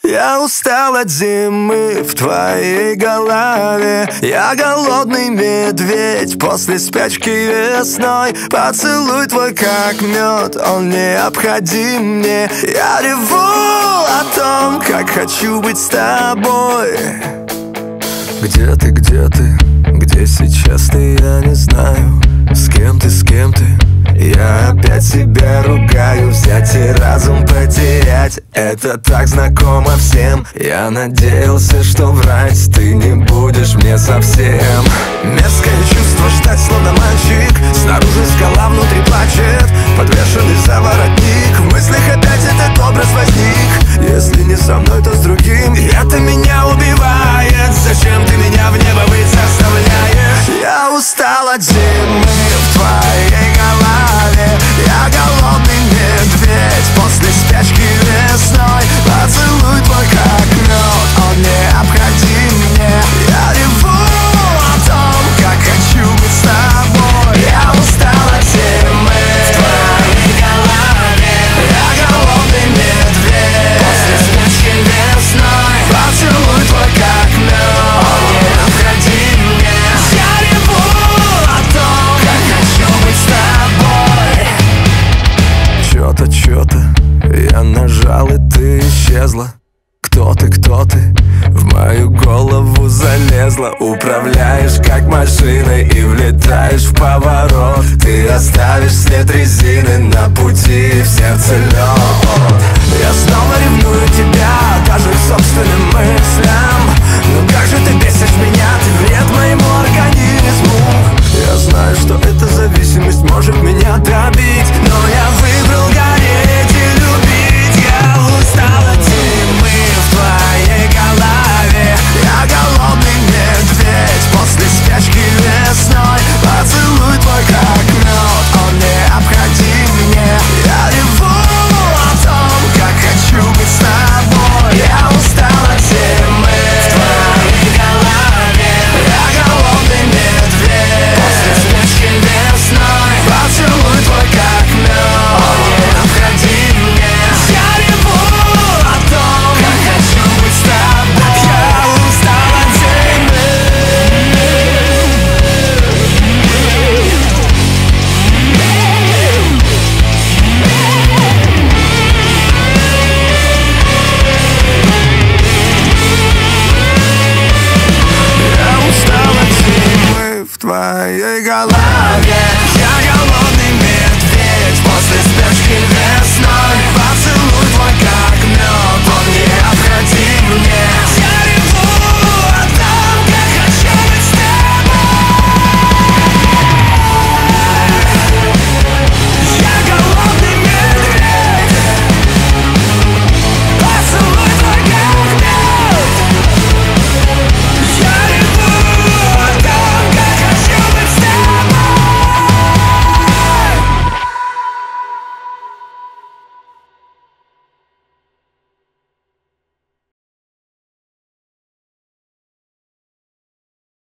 Я устал от зимы в твоей голове. Я голодный медведь после спячки весной. Поцелуй твой как мед, он необходим мне. Я реву о том, как хочу быть с тобой. Где ты, где сейчас ты, я не знаю. С кем ты, я опять себя ругаю. Взять и разум потерять, это так знакомо всем. Я надеялся, что врать ты не будешь мне совсем. Мерзкое чувство ждать, словно мальчик. Снаружи скала, внутри плачет, подвешенный за воротник. В мыслях опять этот образ возник. Если не со мной, то с другим. И это меня убивает. Зачем ты меня в небо быть заставляешь? Я устал от зимы в твоей голове. Я голодный медведь после спячки весной. Поцелуй твой как мед, он необходим мне. Я реву о том, как хочу быть с тобой. Я устал от зимы в твоей голове. Я голодный медведь после спячки весной. Поцелуй твой как мед, он необходим мне. Я реву о том, как хочу быть с тобой. Чё-то я нажал, и ты исчезла. Кто ты, в мою голову залезла. Управляешь как машиной и влетаешь в поворот. Ты оставишь след резины на пути, в сердце лед. Я снова ревную